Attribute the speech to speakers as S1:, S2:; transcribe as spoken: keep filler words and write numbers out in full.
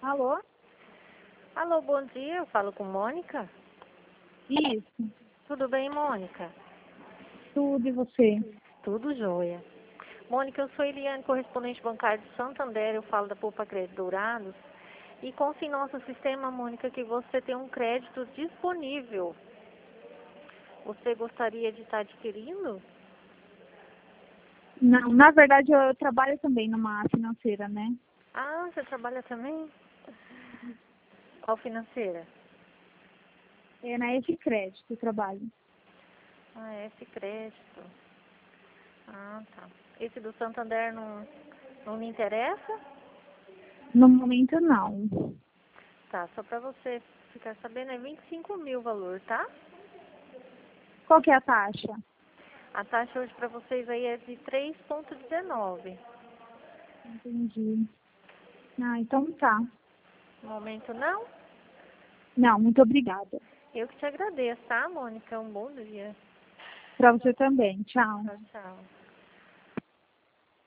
S1: Alô?
S2: Alô, bom dia. Eu falo com Mônica.
S1: Isso,
S2: Tudo bem, Mônica?
S1: tudo e você?
S2: Tudo jóia. Mônica, eu sou Eliane, correspondente bancário de Santander. Eu falo da Poupa Crédito Dourados. E consta em nosso sistema, Mônica, que você tem um crédito disponível. Você gostaria de estar adquirindo?
S1: Não, na verdade eu trabalho também numa financeira, né?
S2: Ah, você trabalha também? Qual financeira?
S1: É na F Crédito eu trabalho.
S2: Ah, F Crédito. Ah, tá. Esse do Santander não, não me interessa?
S1: No momento não.
S2: Tá, só pra você ficar sabendo, é vinte e cinco mil o valor, tá?
S1: Qual que é a taxa?
S2: A taxa hoje pra vocês aí é de três vírgula dezenove.
S1: Entendi. Ah, então tá.
S2: No momento não?
S1: Não, muito obrigada.
S2: Eu que te agradeço, tá, Mônica? Um bom dia.
S1: Pra você também. Tchau.
S2: Tchau, tchau.